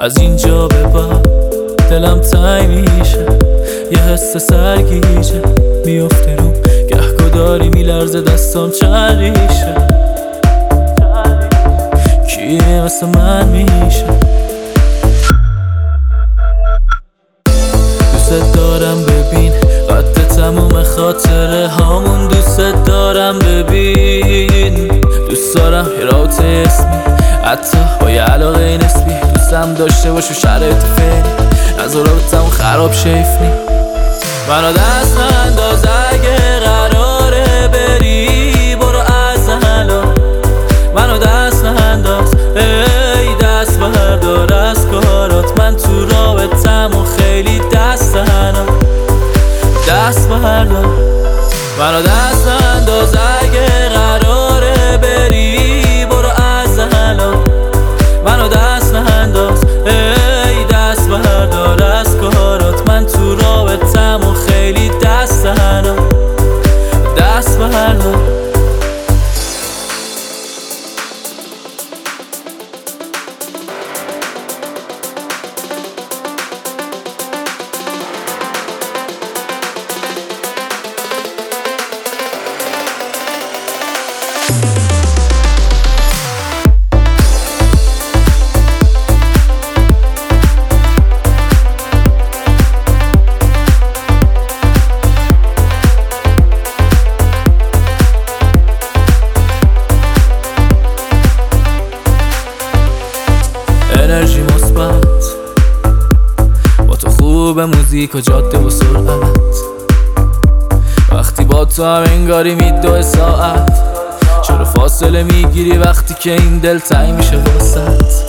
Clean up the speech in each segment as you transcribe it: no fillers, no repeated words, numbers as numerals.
از اینجا به بعد دلم تنگ میشه، یه حس سرگیجه میفته روم، گهگداری میلرزه دستام چند ریشه. کیه مثل من میشه؟ دوست دارم ببین قد تموم خاطره هامون، دوست دارم ببین، دوست دارم یه رابطه اسمی حتی با یه علاقه نسبی، دوستم داشته باش و شرایط فعلی از رابطمون خراب شیفنی. منو دست ننداز اگه قراره بری، برو از الان منو دست ننداز، ای دست بردار از کارات، من تو رابطمون خیلی دست تنها، دست بردار. منو دست ننداز اگه قراره بری، برو از الان منو دست ننداز، ای دست بردار از کارات، من تو رابطمون خیلی دست تنها، دست بردار. انرژی مثبت با تو خوب، موزیک و جاده و سرعت، وقتی با تو هم انگاری میدوه ساعت، چرا فاصله میگیری وقتی که این دل تنگ میشه واسط؟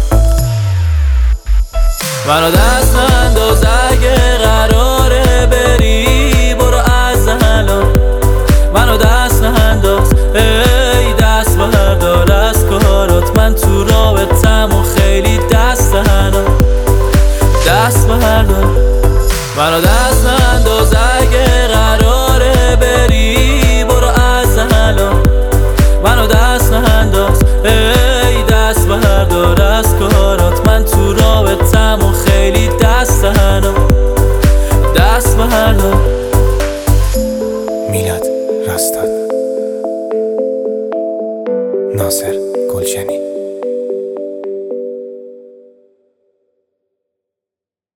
منو دست ننداز اگه قراره بری، برو از الان منو دست ننداز، ای دست بردار از کارات، من تو رابطمون خیلی دست تنها، دست بردار. منو دست ننداز اگه قراره بری، برو از الان منو دست ننداز، ای دست بردار از کارات، من تو رابطمون خیلی دست تنها، دست بردار. میلاد راستاد، ناصر گلشنی.